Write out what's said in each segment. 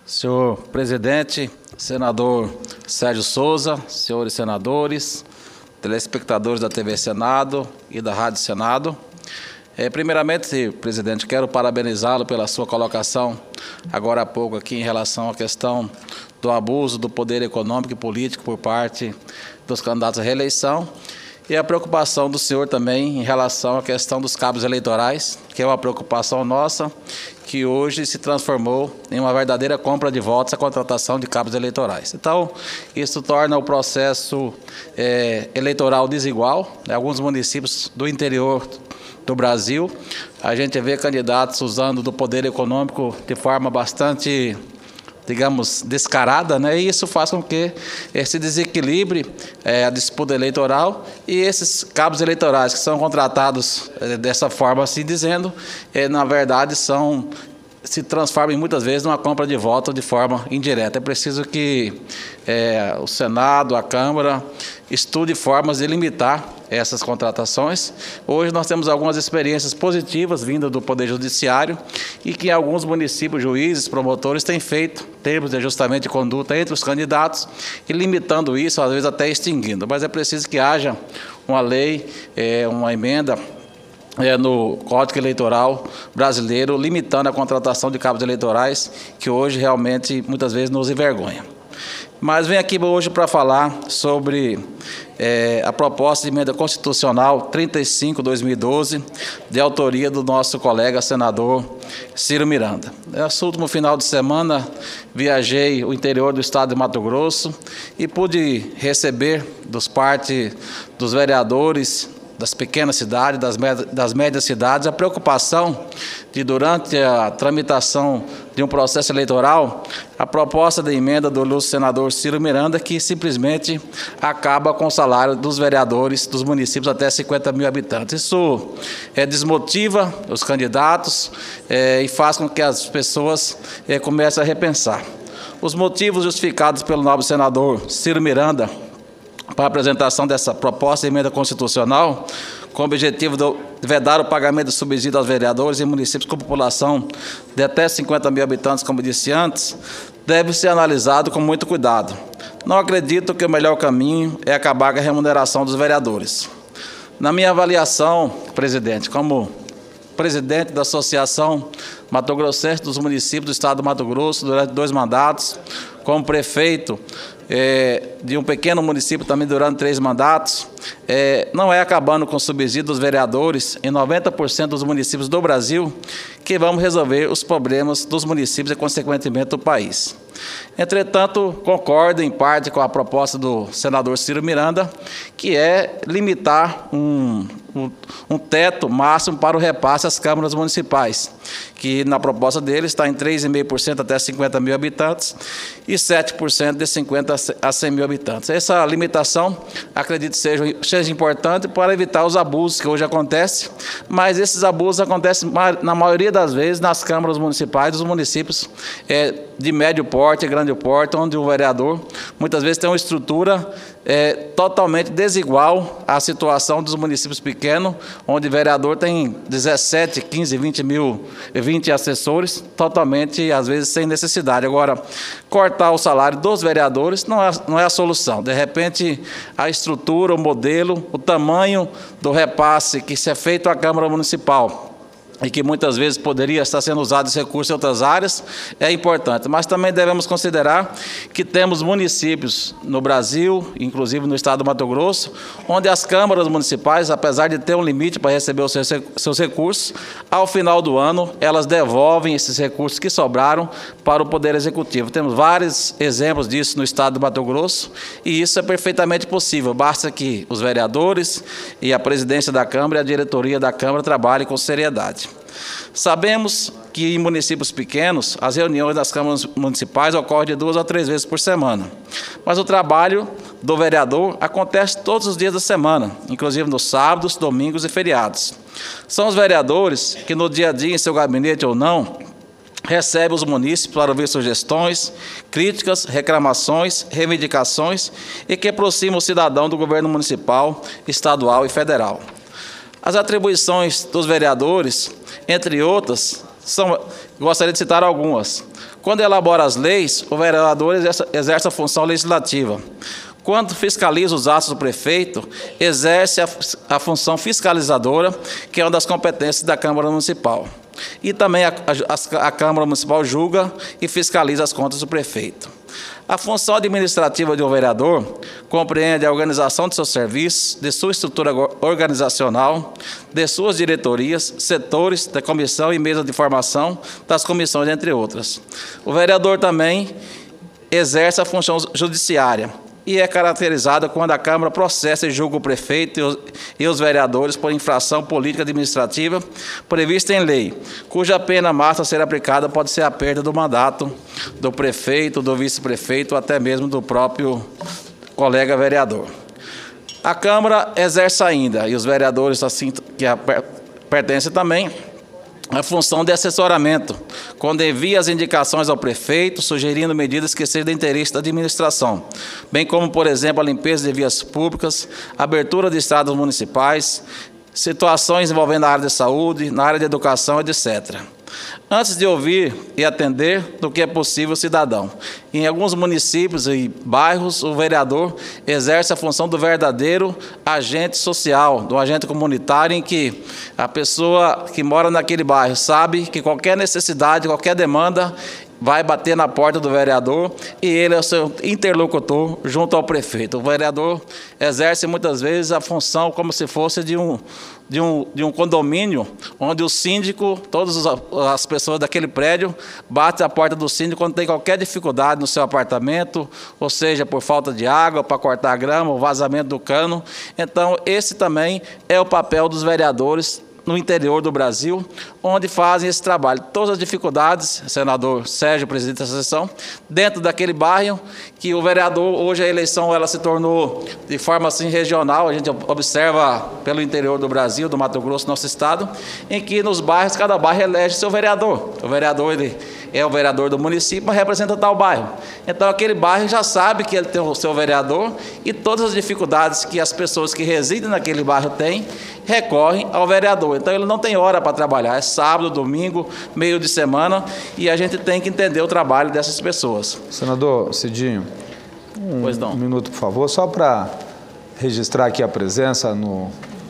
Senhor presidente, senador Sérgio Souza, senhores senadores, telespectadores da TV Senado e da Rádio Senado. Primeiramente, presidente, quero parabenizá-lo pela sua colocação agora há pouco aqui em relação à questão do abuso do poder econômico e político por parte dos candidatos à reeleição e a preocupação do senhor também em relação à questão dos cabos eleitorais, que é uma preocupação nossa, que hoje se transformou em uma verdadeira compra de votos a contratação de cabos eleitorais. Então, isso torna o processo eleitoral desigual. Em alguns municípios do interior do Brasil, a gente vê candidatos usando do poder econômico de forma bastante, digamos, descarada, né? E isso faz com que se desequilibre a disputa eleitoral e esses cabos eleitorais que são contratados dessa forma, assim dizendo, na verdade se transformam muitas vezes numa compra de votos de forma indireta. É preciso que o Senado, a Câmara, estude formas de limitar essas contratações. Hoje nós temos algumas experiências positivas vindas do Poder Judiciário e que alguns municípios, juízes, promotores têm feito termos de ajustamento de conduta entre os candidatos e limitando isso, às vezes até extinguindo. Mas é preciso que haja uma lei, uma emenda no Código Eleitoral brasileiro, limitando a contratação de cabos eleitorais, que hoje realmente muitas vezes nos envergonha. Mas venho aqui hoje para falar sobre a proposta de emenda constitucional 35/2012, de autoria do nosso colega senador Ciro Miranda. Nesse último final de semana, viajei o interior do estado de Mato Grosso e pude receber parte dos vereadores das pequenas cidades, das médias cidades, a preocupação de, durante a tramitação de um processo eleitoral, a proposta de emenda do ilustre senador Ciro Miranda, que simplesmente acaba com o salário dos vereadores dos municípios até 50 mil habitantes. Isso desmotiva os candidatos e faz com que as pessoas comecem a repensar. Os motivos justificados pelo nobre senador Ciro Miranda para a apresentação dessa proposta de emenda constitucional, com o objetivo de vedar o pagamento de subsídio aos vereadores em municípios com população de até 50 mil habitantes, como disse antes, deve ser analisado com muito cuidado. Não acredito que o melhor caminho é acabar com a remuneração dos vereadores. Na minha avaliação, presidente, como presidente da Associação Mato Grossense dos Municípios do Estado do Mato Grosso, durante 2 mandatos, como prefeito de um pequeno município também durante 3 mandatos, não é acabando com o subsídio dos vereadores em 90% dos municípios do Brasil que vamos resolver os problemas dos municípios e, consequentemente, do país. Entretanto, concordo em parte com a proposta do senador Ciro Miranda, que é limitar um teto máximo para o repasse às câmaras municipais, que na proposta dele está em 3,5% até 50 mil habitantes e 7% de 50 a 100 mil habitantes. Essa limitação, acredito, seja importante para evitar os abusos que hoje acontecem, mas esses abusos acontecem, na maioria das vezes, nas câmaras municipais dos municípios de médio porte e grande porte, onde o vereador, muitas vezes, tem uma estrutura totalmente desigual à situação dos municípios pequenos, onde o vereador tem 17, 15, 20 assessores, totalmente, às vezes, sem necessidade. Agora, cortar o salário dos vereadores não é a solução. De repente, a estrutura, o modelo, o tamanho do repasse que se é feito à Câmara Municipal, e que muitas vezes poderia estar sendo usado esse recurso em outras áreas, é importante. Mas também devemos considerar que temos municípios no Brasil, inclusive no estado do Mato Grosso, onde as câmaras municipais, apesar de ter um limite para receber os seus recursos, ao final do ano, elas devolvem esses recursos que sobraram para o Poder Executivo. Temos vários exemplos disso no estado do Mato Grosso, e isso é perfeitamente possível. Basta que os vereadores e a presidência da Câmara e a diretoria da Câmara trabalhem com seriedade. Sabemos que em municípios pequenos, as reuniões das câmaras municipais ocorrem de 2 a 3 vezes por semana. Mas o trabalho do vereador acontece todos os dias da semana, inclusive nos sábados, domingos e feriados. São os vereadores que, no dia a dia, em seu gabinete ou não, recebem os munícipes para ouvir sugestões, críticas, reclamações, reivindicações e que aproximam o cidadão do governo municipal, estadual e federal. As atribuições dos vereadores, entre outras, Gostaria de citar algumas. Quando elabora as leis, o vereador exerce a função legislativa. Quando fiscaliza os atos do prefeito, exerce a função fiscalizadora, que é uma das competências da Câmara Municipal. E também a Câmara Municipal julga e fiscaliza as contas do prefeito. A função administrativa de um vereador compreende a organização de seus serviços, de sua estrutura organizacional, de suas diretorias, setores da comissão e mesa de formação das comissões, entre outras. O vereador também exerce a função judiciária e é caracterizada quando a Câmara processa e julga o prefeito e os vereadores por infração política administrativa prevista em lei, cuja pena máxima a ser aplicada pode ser a perda do mandato do prefeito, do vice-prefeito, ou até mesmo do próprio colega vereador. A Câmara exerce ainda, e os vereadores assim que pertencem também, a função de assessoramento, quando envia as indicações ao prefeito, sugerindo medidas que sejam de interesse da administração, bem como, por exemplo, a limpeza de vias públicas, abertura de estradas municipais, situações envolvendo a área de saúde, na área de educação, etc. Antes de ouvir e atender do que é possível o cidadão. Em alguns municípios e bairros, o vereador exerce a função do verdadeiro agente social, do agente comunitário, em que a pessoa que mora naquele bairro sabe que qualquer necessidade, qualquer demanda, vai bater na porta do vereador e ele é o seu interlocutor junto ao prefeito. O vereador exerce muitas vezes a função como se fosse de um condomínio, onde o síndico, todas as pessoas daquele prédio, batem à porta do síndico quando tem qualquer dificuldade no seu apartamento, ou seja, por falta de água, para cortar a grama, o vazamento do cano. Então, esse também é o papel dos vereadores no interior do Brasil, onde fazem esse trabalho. Todas as dificuldades, senador Sérgio, presidente da sessão, dentro daquele bairro, que o vereador, hoje a eleição ela se tornou de forma assim regional, a gente observa pelo interior do Brasil, do Mato Grosso, nosso estado, em que nos bairros, cada bairro elege seu vereador. O vereador, ele é o vereador do município, mas representa tal bairro. Então, aquele bairro já sabe que ele tem o seu vereador e todas as dificuldades que as pessoas que residem naquele bairro têm, recorrem ao vereador. Então, ele não tem hora para trabalhar, é sábado, domingo, meio de semana, e a gente tem que entender o trabalho dessas pessoas. Senador Cidinho, um minuto, por favor, só para registrar aqui a presença no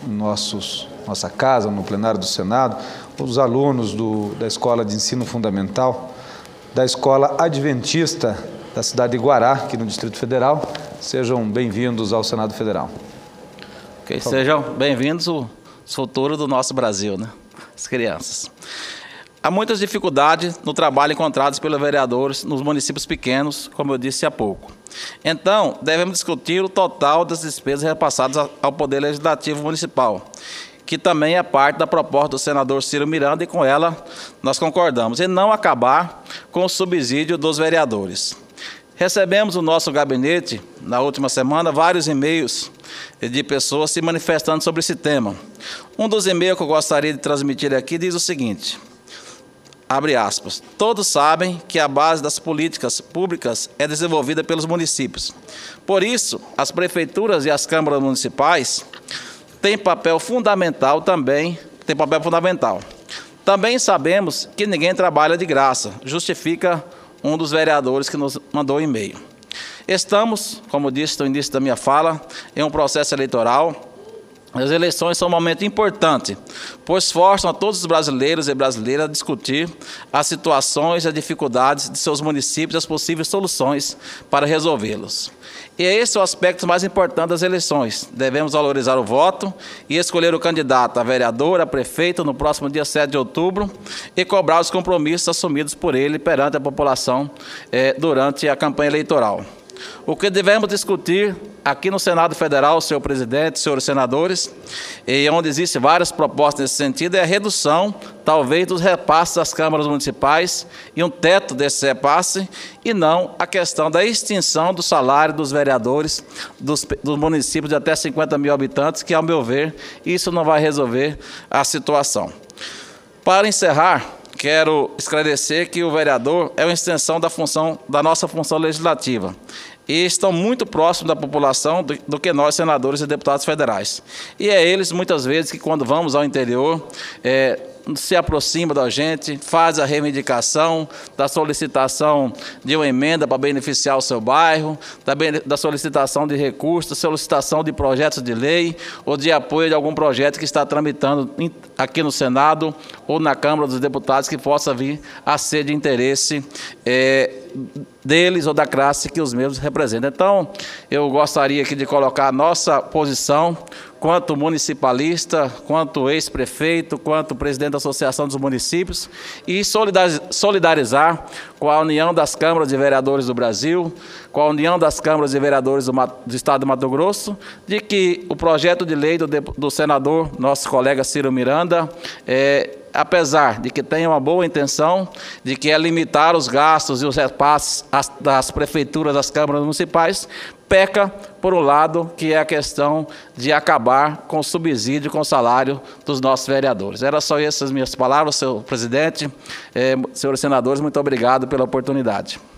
nossa casa, no plenário do Senado, os alunos da Escola de Ensino Fundamental, da Escola Adventista da cidade de Guará, aqui no Distrito Federal. Sejam bem-vindos ao Senado Federal. Okay, sejam bem-vindos o futuro do nosso Brasil, né? As crianças. Há muitas dificuldades no trabalho encontradas pelos vereadores nos municípios pequenos, como eu disse há pouco. Então, devemos discutir o total das despesas repassadas ao Poder Legislativo Municipal, que também é parte da proposta do senador Ciro Miranda, e com ela nós concordamos, e não acabar com o subsídio dos vereadores. Recebemos no nosso gabinete, na última semana, vários e-mails de pessoas se manifestando sobre esse tema. Um dos e-mails que eu gostaria de transmitir aqui diz o seguinte, abre aspas, todos sabem que a base das políticas públicas é desenvolvida pelos municípios. Por isso, as prefeituras e as câmaras municipais têm papel fundamental também, Também sabemos que ninguém trabalha de graça, justifica um dos vereadores que nos mandou um e-mail. Estamos, como disse no início da minha fala, em um processo eleitoral. As eleições são um momento importante, pois forçam a todos os brasileiros e brasileiras a discutir as situações e as dificuldades de seus municípios e as possíveis soluções para resolvê-los. E esse é o aspecto mais importante das eleições. Devemos valorizar o voto e escolher o candidato a vereador, a prefeito, no próximo dia 7 de outubro, e cobrar os compromissos assumidos por ele perante a população durante a campanha eleitoral. O que devemos discutir aqui no Senado Federal, senhor presidente, senhores senadores, e onde existem várias propostas nesse sentido, é a redução, talvez, dos repasses das câmaras municipais e um teto desse repasse, e não a questão da extinção do salário dos vereadores dos municípios de até 50 mil habitantes, que, ao meu ver, isso não vai resolver a situação. Para encerrar, quero esclarecer que o vereador é uma extensão da nossa função legislativa e estão muito próximos da população do que nós, senadores e deputados federais. E é eles, muitas vezes, que quando vamos ao interior, se aproxima da gente, faz a reivindicação da solicitação de uma emenda para beneficiar o seu bairro, da solicitação de recursos, solicitação de projetos de lei ou de apoio de algum projeto que está tramitando aqui no Senado ou na Câmara dos Deputados que possa vir a ser de interesse deles ou da classe que os mesmos representam. Então, eu gostaria aqui de colocar a nossa posição quanto municipalista, quanto ex-prefeito, quanto presidente da Associação dos Municípios e solidarizar com a União das Câmaras de Vereadores do Brasil, com a União das Câmaras de Vereadores do Estado do Mato Grosso, de que o projeto de lei do senador, nosso colega Ciro Miranda, apesar de que tem uma boa intenção, de que é limitar os gastos e os repasses das prefeituras, das câmaras municipais, peca por um lado, que é a questão de acabar com o subsídio, com o salário dos nossos vereadores. Era só essas minhas palavras, senhor presidente, senhores senadores, muito obrigado pela oportunidade.